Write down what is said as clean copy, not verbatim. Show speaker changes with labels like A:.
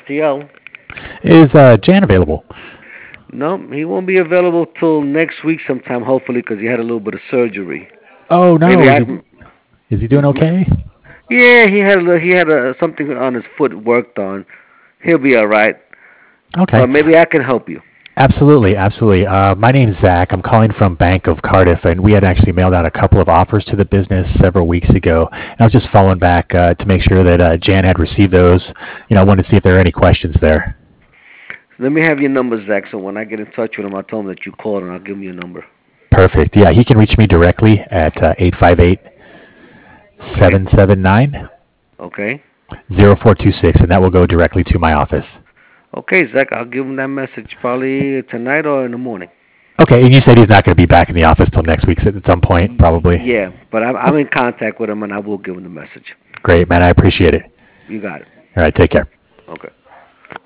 A: STL.
B: Is Jan available?
A: No, he won't be available till next week sometime, hopefully, because he had a little bit of surgery.
B: Oh no,
A: Maybe
B: is
A: I.
B: he is he doing okay?
A: Yeah, he had something on his foot worked on. He'll be all right.
B: Okay.
A: But maybe I can help you.
B: Absolutely, absolutely. My name's Zach. I'm calling from Bank of Cardiff, and we had actually mailed out a couple of offers to the business several weeks ago. And I was just following back to make sure that Jan had received those. I wanted to see if there are any questions there.
A: Let me have your number, Zach. So when I get in touch with him, I'll tell him that you called and I'll give him your number.
B: Perfect. Yeah, he can reach me directly at 858
A: Okay.
B: 779
A: Okay.
B: 0426, and that will go directly to my office.
A: Okay, Zach. I'll give him that message probably tonight or in the morning.
B: Okay, and you said he's not going to be back in the office till next week at some point, probably.
A: Yeah, but I'm
B: Oh,
A: in contact with him and I will give him the message.
B: great, man. I appreciate it.
A: You got it.
B: All right, take care.